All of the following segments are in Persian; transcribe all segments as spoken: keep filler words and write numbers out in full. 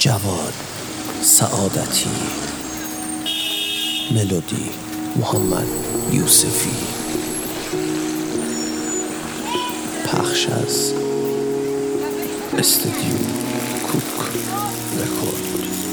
جواد سعادتی، ملودی محمد یوسفی، پخش از استودیو کوک رکورد.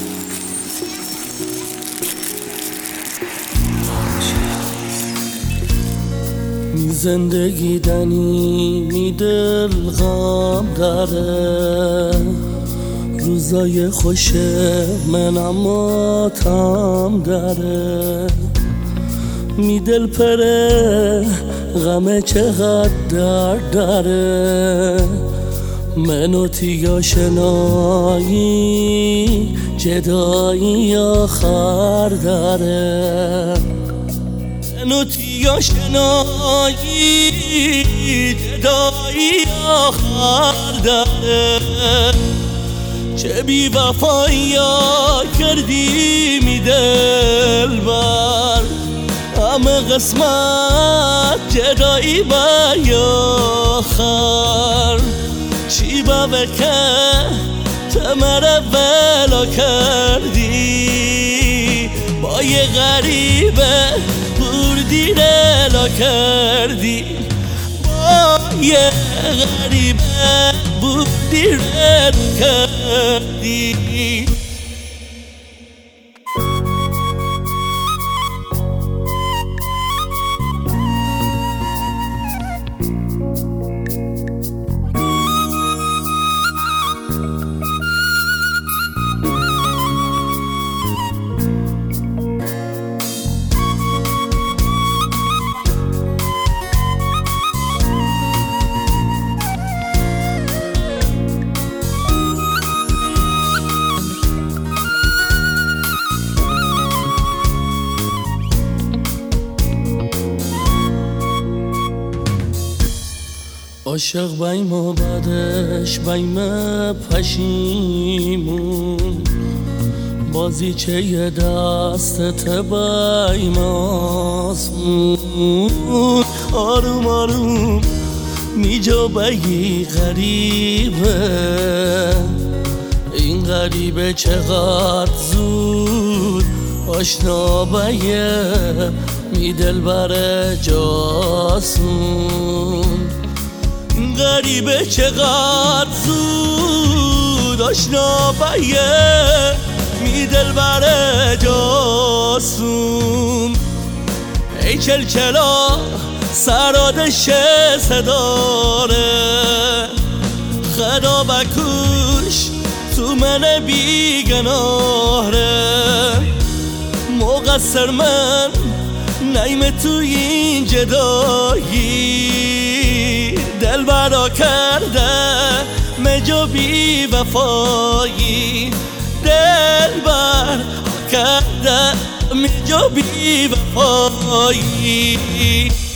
زندگی دنی دل غم داره، روزای خوش من اما تم داره، می دل پره غمه چقدر درد داره، منو تیگا شنایی جدایی آخر داره، منو تیگا شنایی جدایی آخر داره، چه بی وفایی کردی می دل بر همه قسمت جدایی بای آخر، چی با بکه تمره بلا کردی با یه غریبه بردی رلا کردی، با یه غریبه بودی رد کردی. عاشق بیم و بعدش بیم پشیمون، بازی چه یه دستت بیم آسمون، آروم آروم میجا بگی غریبه، این غریبه چقدر زود آشنا بیه می دل بر جاسون، غریبه چقدر زود آشنا بیه می دل بر جاسون، ای چلچلا سرادش صداره، خدا بکوش تو من بیگناهره، مقصر من نیم تو این جدایی، دل برا کرده مجا بی وفایی، دل برا کرده مجا بی وفایی.